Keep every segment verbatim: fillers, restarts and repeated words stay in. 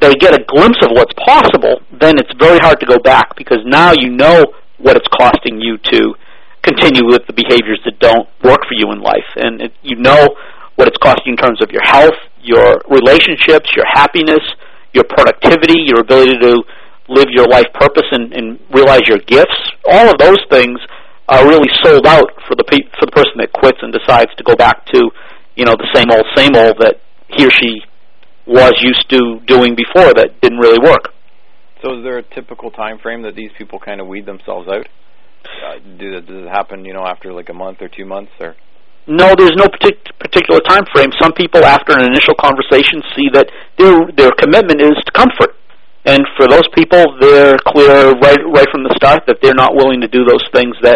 they get a glimpse of what's possible, then it's very hard to go back, because now you know what it's costing you to continue with the behaviors that don't work for you in life. And it, you know what it's costing you in terms of your health, your relationships, your happiness, your productivity, your ability to live your life purpose and, and realize your gifts. All of those things are really sold out for the pe- for the person that quits and decides to go back to, you know, the same old, same old that he or she was used to doing before that didn't really work. So is there a typical time frame that these people kind of weed themselves out? Uh, do, does it happen, you know, after like a month or two months? Or No, there's no partic- particular time frame. Some people, after an initial conversation, see that their their commitment is to comfort. And for those people, they're clear right right from the start that they're not willing to do those things that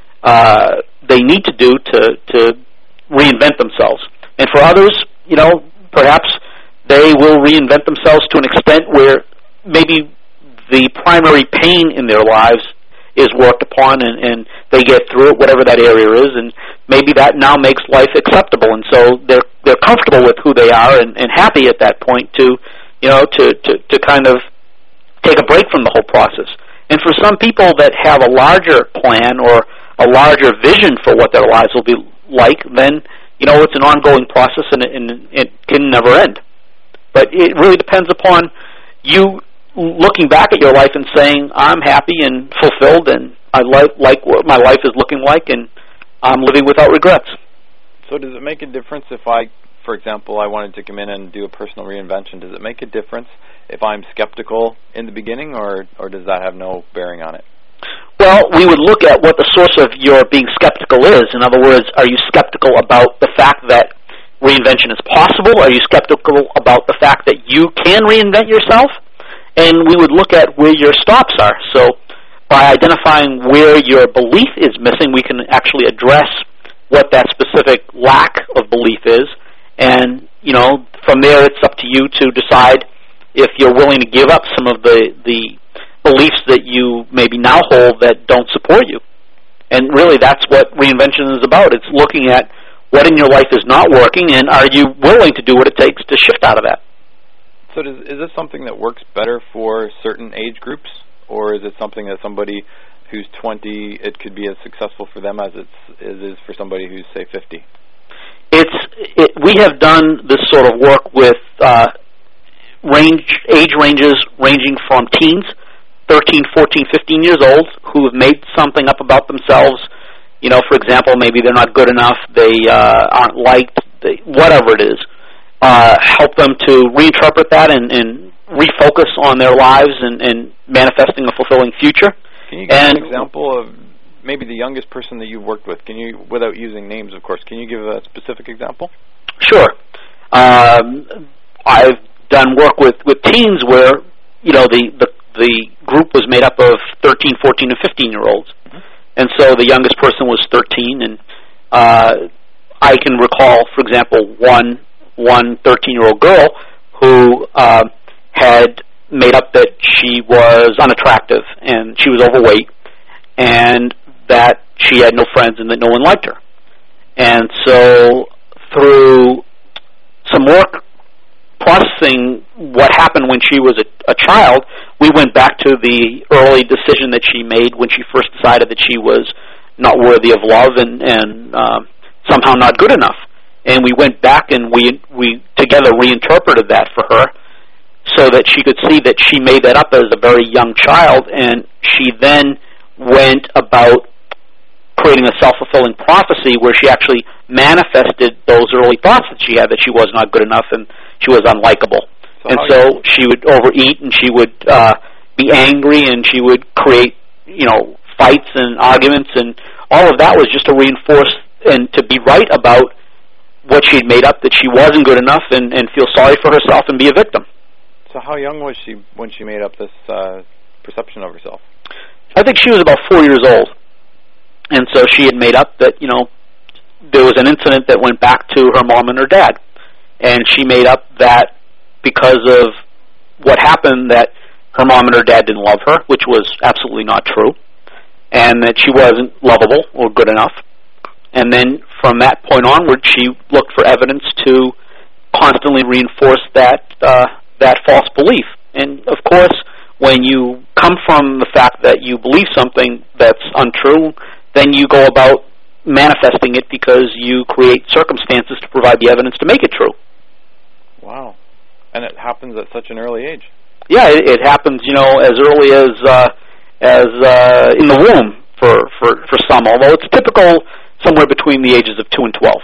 uh, they need to do to, to reinvent themselves. And for others, you know, perhaps they will reinvent themselves to an extent where maybe the primary pain in their lives is worked upon, and, and they get through it, whatever that area is, and maybe that now makes life acceptable, and so they're they're comfortable with who they are and, and happy at that point to, you know, to, to, to kind of take a break from the whole process. And for some people that have a larger plan or a larger vision for what their lives will be like, then, you know, it's an ongoing process and it, and it can never end. But it really depends upon you looking back at your life and saying, I'm happy and fulfilled and I like, like what my life is looking like and I'm living without regrets. So does it make a difference if I, for example, I wanted to come in and do a personal reinvention, does it make a difference if I'm skeptical in the beginning, or, or does that have no bearing on it? Well, we would look at what the source of your being skeptical is. In other words, are you skeptical about the fact that reinvention is possible? Are you skeptical about the fact that you can reinvent yourself? And we would look at where your stops are. So by identifying where your belief is missing, we can actually address what that specific lack of belief is. And, you know, from there it's up to you to decide if you're willing to give up some of the, the beliefs that you maybe now hold that don't support you. And really that's what reinvention is about. It's looking at what in your life is not working, and are you willing to do what it takes to shift out of that? So does, is this something that works better for certain age groups, or is it something that somebody who's twenty, it could be as successful for them as it's, as it is for somebody who's, say, fifty? It's it, we have done this sort of work with uh, range age ranges ranging from teens, thirteen, fourteen, fifteen years old, who have made something up about themselves. You know, for example, maybe they're not good enough, they uh, aren't liked, they, whatever it is. Uh, help them to reinterpret that and, and refocus on their lives and, and manifesting a fulfilling future. Can you give and, an example of maybe the youngest person that you've worked with? Can you, without using names, of course, can you give a specific example? Sure. Um, I've done work with, with teens where, you know, the, the, the group was made up of thirteen, fourteen, and fifteen-year-olds. Mm-hmm. And so the youngest person was thirteen, and uh, I can recall, for example, one one thirteen-year-old girl who uh, had made up that she was unattractive and she was overweight and that she had no friends and that no one liked her. And so through some work processing what happened when she was a, a child, we went back to the early decision that she made when she first decided that she was not worthy of love and, and uh, somehow not good enough. And we went back and we we together reinterpreted that for her so that she could see that she made that up as a very young child, and she then went about creating a self-fulfilling prophecy where she actually manifested those early thoughts that she had, that she was not good enough and she was unlikable. So and so she would overeat and she would uh, be angry and she would create, you know, fights and arguments, and all of that was just to reinforce and to be right about what she had made up, that she wasn't good enough, and, and feel sorry for herself and be a victim. So how young was she when she made up this uh, perception of herself? I think she was about four years old. And so she had made up that, you know, there was an incident that went back to her mom and her dad. And she made up that because of what happened, that her mom and her dad didn't love her, which was absolutely not true, and that she wasn't lovable or good enough. And then from that point onward, she looked for evidence to constantly reinforce that uh, that false belief. And, of course, when you come from the fact that you believe something that's untrue, then you go about manifesting it because you create circumstances to provide the evidence to make it true. Wow. And it happens at such an early age. Yeah, it, it happens, you know, as early as uh, as uh, in the womb for, for, for some, although it's typical somewhere between the ages of two and twelve.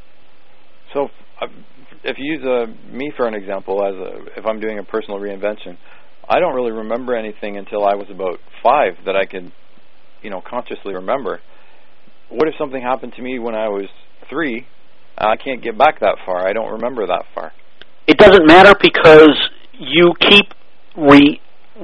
So if you use uh, me for an example, as a, if I'm doing a personal reinvention, I don't really remember anything until I was about five that I could, you know, consciously remember. What if something happened to me when I was three? I can't get back that far. I don't remember that far. It doesn't matter because you keep re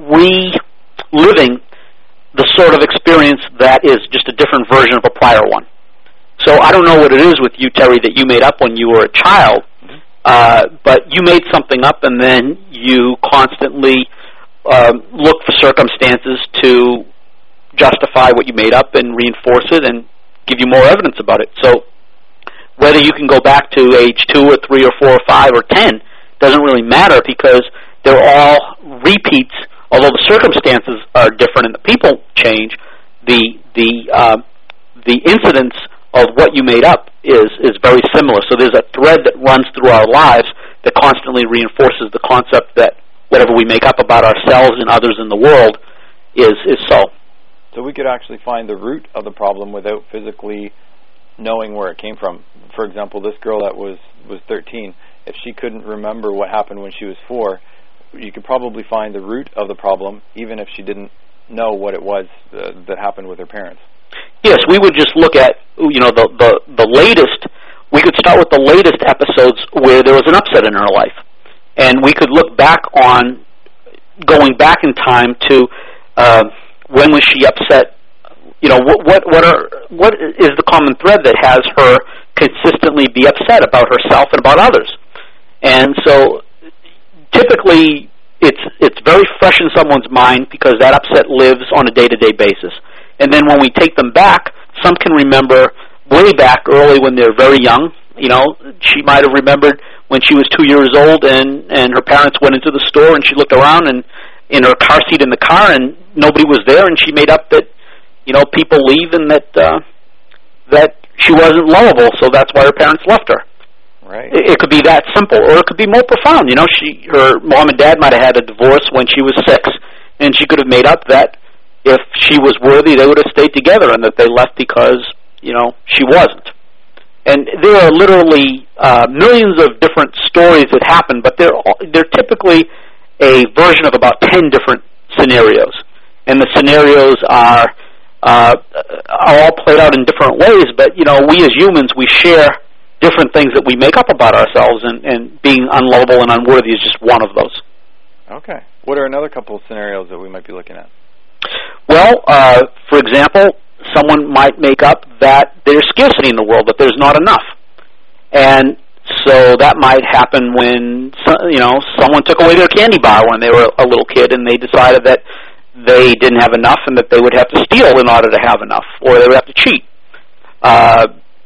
reliving the sort of experience that is just a different version of a prior one. So I don't know what it is with you, Terry, that you made up when you were a child, mm-hmm. uh, but you made something up and then you constantly uh, look for circumstances to justify what you made up and reinforce it and give you more evidence about it. So whether you can go back to age two or three or four or five or ten doesn't really matter because they're all repeats. Although the circumstances are different and the people change, the the uh, the incidence of what you made up is is very similar. So there's a thread that runs through our lives that constantly reinforces the concept that whatever we make up about ourselves and others in the world is is so. So we could actually find the root of the problem without physically knowing where it came from. For example, this girl that was, was thirteen, if she couldn't remember what happened when she was four, you could probably find the root of the problem even if she didn't know what it was uh, that happened with her parents. Yes, we would just look at, you know, the, the, the latest, we could start with the latest episodes where there was an upset in her life. And we could look back on, going back in time to uh, when was she upset. You know, what what what are what is the common thread that has her consistently be upset about herself and about others? And so, typically, it's it's very fresh in someone's mind because that upset lives on a day-to-day basis. And then when we take them back, some can remember way back early when they're very young. You know, she might have remembered when she was two years old and and her parents went into the store and she looked around and in her car seat in the car and nobody was there and she made up that. You know, people leave and that uh, that she wasn't lovable, so that's why her parents left her. Right. It, it could be that simple, or it could be more profound. You know, she, her mom and dad might have had a divorce when she was six, and she could have made up that if she was worthy, they would have stayed together, and that they left because, you know, she wasn't. And there are literally uh, millions of different stories that happen, but they're they're typically a version of about ten different scenarios, and the scenarios are. Uh, are all played out in different ways, but, you know, we as humans, we share different things that we make up about ourselves, and, and being unlovable and unworthy is just one of those. Okay. What are another couple of scenarios that we might be looking at? Well, uh, for example, someone might make up that there's scarcity in the world, that there's not enough. And so that might happen when, you know, someone took away their candy bar when they were a little kid, and they decided that they didn't have enough and that they would have to steal in order to have enough, or they would have to cheat. Uh,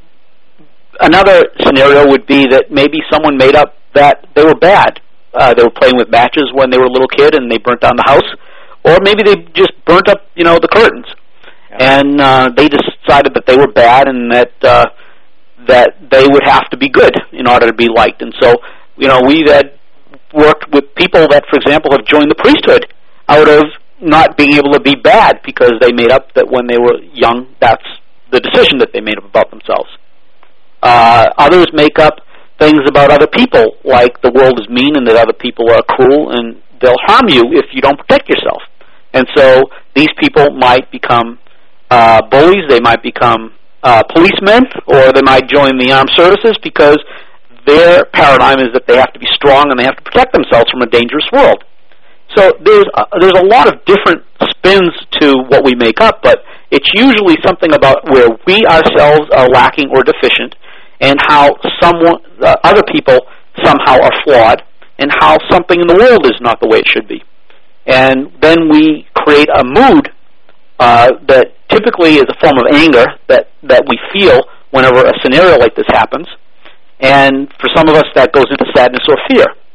another scenario would be that maybe someone made up that they were bad. Uh, they were playing with matches when they were a little kid and they burnt down the house, or maybe they just burnt up, you know, the curtains. Yeah. And uh, they decided that they were bad and that uh, that they would have to be good in order to be liked. And so, you know, we've had worked with people that, for example, have joined the priesthood out of not being able to be bad because they made up that when they were young, that's the decision that they made up about themselves. Uh, others make up things about other people, like the world is mean and that other people are cruel and they'll harm you if you don't protect yourself. And so these people might become uh, bullies, they might become uh, policemen, or they might join the armed services because their paradigm is that they have to be strong and they have to protect themselves from a dangerous world. So there's a, there's a lot of different spins to what we make up, but it's usually something about where we ourselves are lacking or deficient, and how someone, uh, other people somehow are flawed, and how something in the world is not the way it should be. And then we create a mood uh, that typically is a form of anger that, that we feel whenever a scenario like this happens, and for some of us that goes into sadness or fear.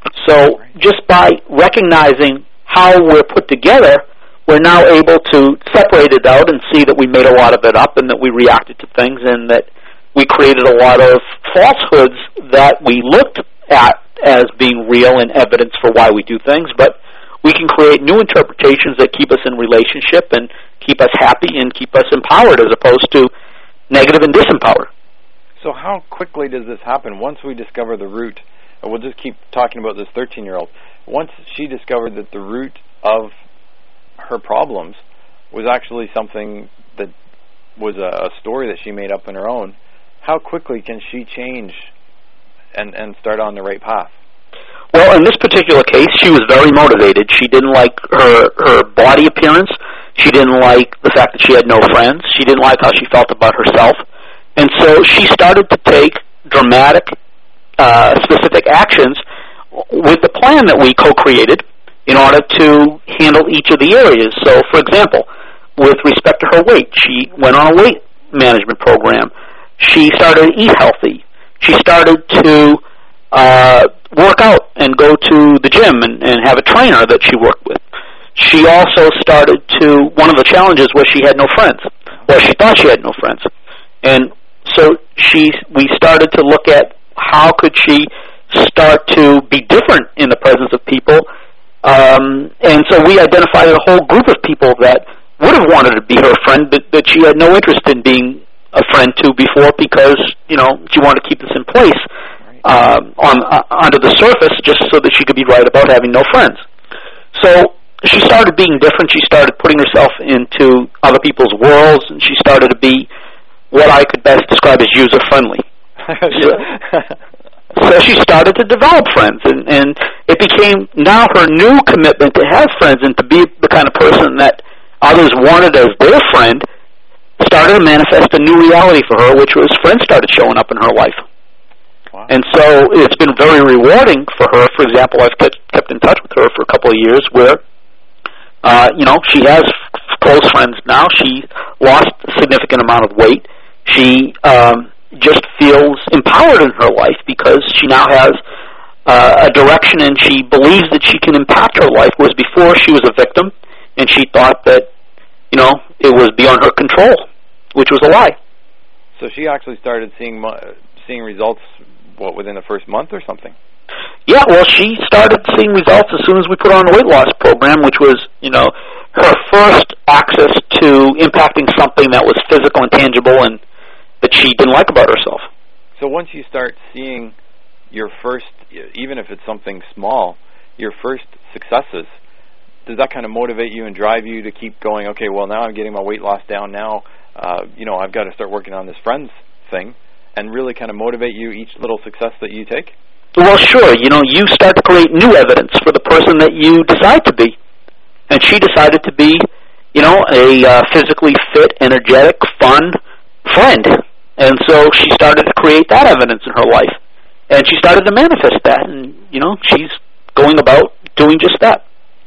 So just by recognizing how we're put together, we're now able to separate it out and see that we made a lot of it up and that we reacted to things and that we created a lot of falsehoods that we looked at as being real and evidence for why we do things, but we can create new interpretations that keep us in relationship and keep us happy and keep us empowered as opposed to negative and disempowered. So how quickly does this happen? Once we discover the root, and we'll just keep talking about this thirteen-year-old, once she discovered that the root of her problems was actually something that was a, a story that she made up on her own, how quickly can she change and, and start on the right path? Well, in this particular case, she was very motivated. She didn't like her, her body appearance. She didn't like the fact that she had no friends. She didn't like how she felt about herself. And so she started to take dramatic, uh, specific actions with the plan that we co-created in order to handle each of the areas. So, for example, with respect to her weight, she went on a weight management program. She started to eat healthy. She started to uh, work out and go to the gym and, and have a trainer that she worked with. She also started to, one of the challenges was she had no friends. Well, she thought she had no friends. And so she, we started to look at how could she start to be different in the presence of people. Um, and so we identified a whole group of people that would have wanted to be her friend, but that she had no interest in being a friend to before because, you know, she wanted to keep this in place uh, on uh, under the surface just so that she could be right about having no friends. So she started being different. She started putting herself into other people's worlds, and she started to be what I could best describe as user-friendly. so, so she started to develop friends, and, and it became now her new commitment to have friends and to be the kind of person that others wanted as their friend started to manifest a new reality for her, which was friends started showing up in her life. Wow. And so it's been very rewarding for her. For example, I've kept, kept in touch with her for a couple of years where, uh, you know, she has f- close friends now. She lost a significant amount of weight. She um, just feels empowered in her life because she now has uh, a direction and she believes that she can impact her life, whereas before she was a victim and she thought that, you know, it was beyond her control, which was a lie. So she actually started seeing seeing results, what, within the first month or something? Yeah, well, she started seeing results as soon as we put her on the weight loss program, which was, you know, her first access to impacting something that was physical and tangible and that she didn't like about herself. So once you start seeing your first, even if it's something small, your first successes, does that kind of motivate you and drive you to keep going, okay, well, now I'm getting my weight loss down now, uh, you know, I've got to start working on this friends thing, and really kind of motivate you each little success that you take? Well, sure. You know, you start to create new evidence for the person that you decide to be. And she decided to be, you know, a uh, physically fit, energetic, fun friend. And so she started to create that evidence in her life. And she started to manifest that. And, you know, she's going about doing just that.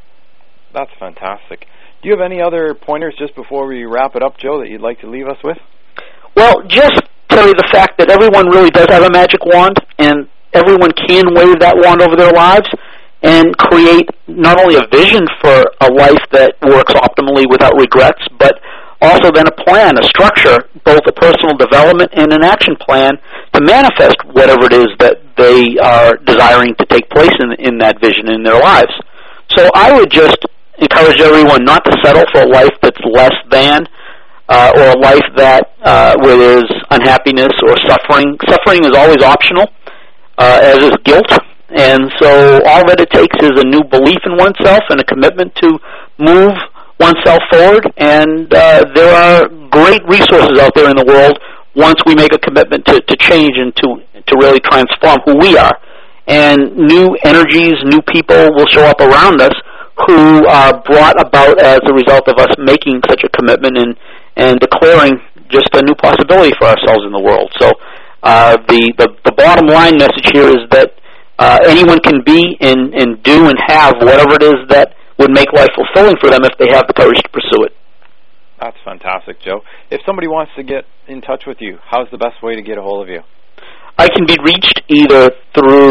That's fantastic. Do you have any other pointers just before we wrap it up, Joe, that you'd like to leave us with? Well, just tell you the fact that everyone really does have a magic wand, and everyone can wave that wand over their lives and create not only a vision for a life that works optimally without regrets, but also then a plan, a structure, both a personal development and an action plan to manifest whatever it is that they are desiring to take place in, in that vision in their lives. So I would just encourage everyone not to settle for a life that's less than, uh, or a life that uh, where there's unhappiness or suffering. Suffering is always optional, uh, as is guilt. And so all that it takes is a new belief in oneself and a commitment to move oneself forward. And uh, there are great resources out there in the world once we make a commitment to, to change and to, to really transform who we are. And new energies, new people will show up around us who are brought about as a result of us making such a commitment and, and declaring just a new possibility for ourselves in the world. So uh, the, the, the bottom line message here is that uh, anyone can be and, and do and have whatever it is that would make life fulfilling for them if they have the courage to pursue it. That's fantastic, Joe. If somebody wants to get in touch with you, how's the best way to get a hold of you? I can be reached either through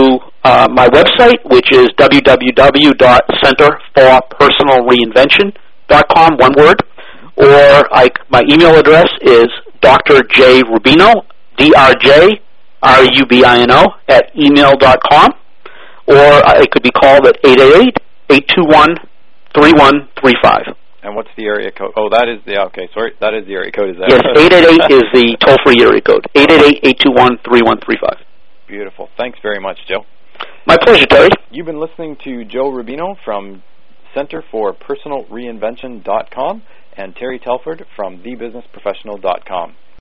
uh, my website, which is w w w dot center for personal reinvention dot com, one word, or I, my email address is D R J Rubino, D R J R U B I N O, at email dot com, or it could be called at eight eight eight, eight two one, three one three five. And what's the area code? Oh, that is the, okay, sorry, that is the area code, is that? Yes, eight eight eight is the toll-free area code, eight eight eight, eight two one, three one three five. Beautiful. Thanks very much, Joe. My pleasure, Terry. You've been listening to Joe Rubino from Center for Personal Reinvention dot com and Terry Telford from the business professional dot com.